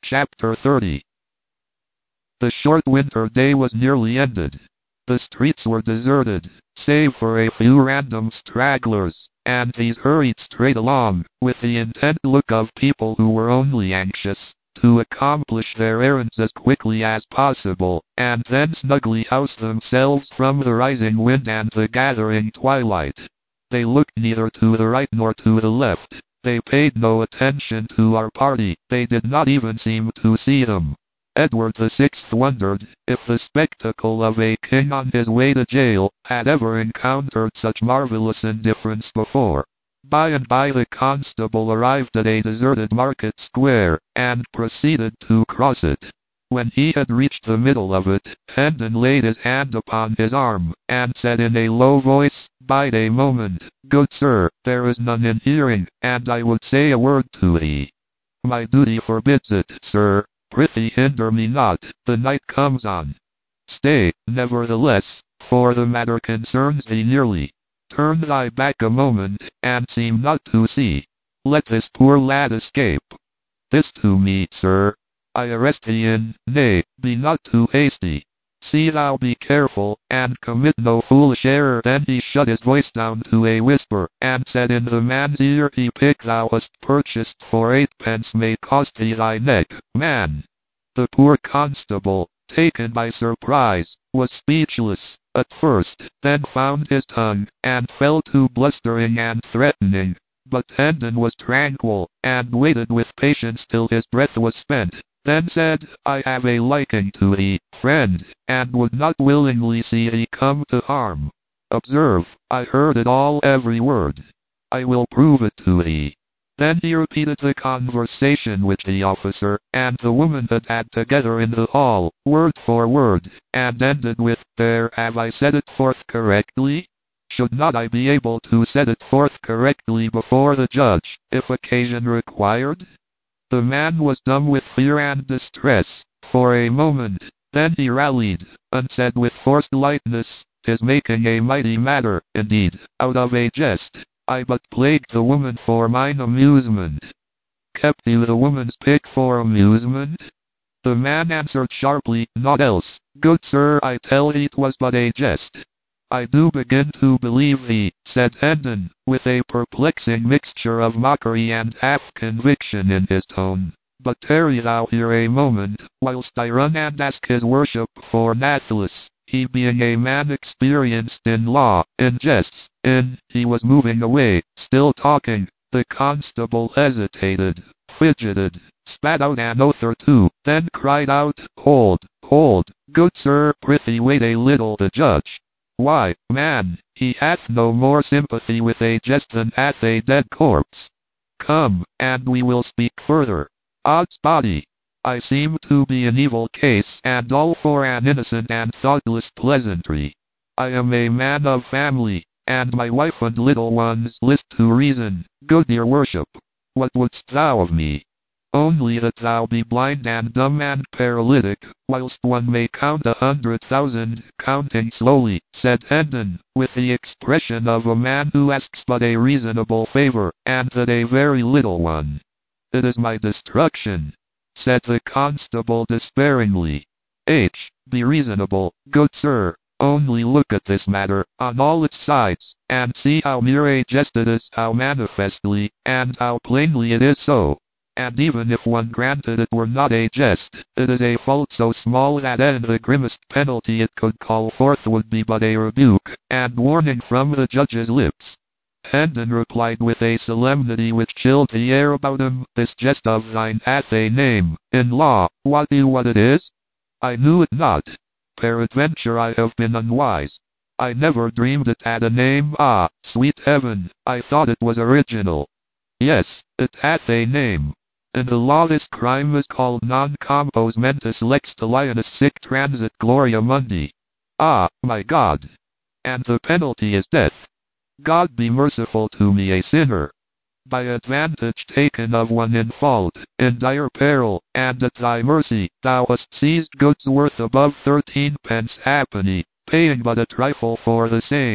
Chapter 30. The short winter day was nearly ended. The streets were deserted, save for a few random stragglers, and these hurried straight along, with the intent look of people who were only anxious to accomplish their errands as quickly as possible, and then snugly house themselves from the rising wind and the gathering twilight. They looked neither to the right nor to the left. They paid no attention to our party. They did not even seem to see them. Edward VI wondered if the spectacle of a king on his way to jail had ever encountered such marvelous indifference before. By and by the constable arrived at a deserted market square, and proceeded to cross it. When he had reached the middle of it, Hendon laid his hand upon his arm, and said in a low voice, "Bide a moment, good sir, there is none in hearing, and I would say a word to thee." "My duty forbids it, sir. Prithee hinder me not, the night comes on." "Stay, nevertheless, for the matter concerns thee nearly. Turn thy back a moment, and seem not to see. Let this poor lad escape." "This to me, sir. I arrest thee in, nay, be not too hasty. See thou be careful, and commit no foolish error." Then he shut his voice down to a whisper, and said in the man's ear, "The pick thou hast purchased for 8 pence may cost thee thy neck, man." The poor constable, taken by surprise, was speechless at first, then found his tongue, and fell to blustering and threatening. But Hendon was tranquil, and waited with patience till his breath was spent. Then said, "I have a liking to thee, friend, and would not willingly see thee come to harm. Observe, I heard it all, every word. I will prove it to thee." Then he repeated the conversation which the officer and the woman had had together in the hall, word for word, and ended with, "There, have I set it forth correctly? Should not I be able to set it forth correctly before the judge, if occasion required?" The man was dumb with fear and distress, for a moment. Then he rallied, and said with forced lightness, "'Tis making a mighty matter, indeed, out of a jest. I but plagued the woman for mine amusement." "Kept you the woman's pick for amusement?" The man answered sharply, "Naught else, good sir, I tell thee 'twas but a jest." "I do begin to believe thee," said Hendon, with a perplexing mixture of mockery and half-conviction in his tone. "But tarry thou here a moment, whilst I run and ask his worship for Nathless." He being a man experienced in law, in jests, he was moving away, still talking. The constable hesitated, fidgeted, spat out an oath or two, then cried out, hold, good sir, prithee wait a little." The judge, "Why, man, he hath no more sympathy with a jest than hath a dead corpse. Come, and we will speak further. Odds body, I seem to be an evil case, and all for an innocent and thoughtless pleasantry. I am a man of family, and my wife and little ones list to reason. Good your worship, what wouldst thou of me? Only that thou be blind and dumb and paralytic, whilst one may count 100,000, counting slowly," said Hendon, with the expression of a man who asks but a reasonable favor, and that a very little one. "It is my destruction," said the constable despairingly. Be reasonable, good sir. Only look at this matter, on all its sides, and see how mere a jest it is, how manifestly, and how plainly it is so. And even if one granted it were not a jest, it is a fault so small that the grimmest penalty it could call forth would be but a rebuke, and warning from the judge's lips." Hendon replied with a solemnity which chilled the air about him, "This jest of thine hath a name, in law. Wot you what it is?" "I knew it not. Peradventure I have been unwise. I never dreamed it had a name. Ah, sweet heaven, I thought it was original." "Yes, it hath a name. In the law this crime is called non compos mentis lex talionis sic transit gloria mundi." "Ah, my God! And the penalty is death. God be merciful to me, a sinner. By advantage taken of one in fault, in dire peril, and at thy mercy, thou hast seized goods worth above 13 pence halfpenny, paying but a trifle for the same.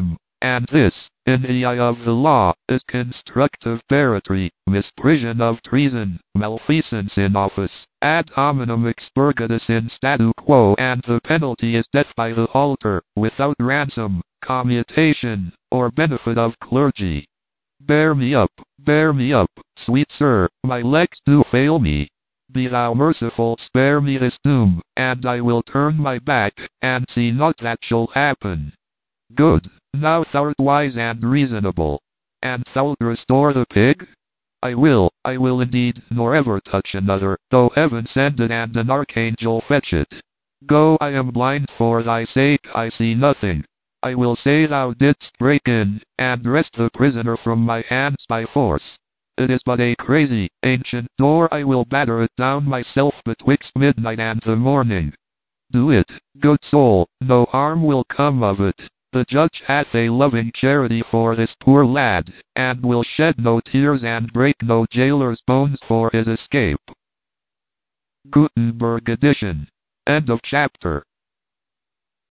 and this, in the eye of the law, is constructive barratry, misprision of treason, malfeasance in office, ad hominem expurgatus in statu quo, and the penalty is death by the halter, without ransom, commutation, or benefit of clergy. Bear me up, sweet sir, my legs do fail me. Be thou merciful, spare me this doom, and I will turn my back, and see not that shall happen. Good, now thou'rt wise and reasonable, and thou'lt restore the pig? I will indeed, nor ever touch another, though heaven send it and an archangel fetch it. Go, I am blind, for thy sake I see nothing. I will say thou didst break in, and wrest the prisoner from my hands by force. It is but a crazy, ancient door, I will batter it down myself betwixt midnight and the morning. Do it, good soul, no harm will come of it. The judge hath a loving charity for this poor lad, and will shed no tears and break no jailer's bones for his escape. Gutenberg edition. End of chapter.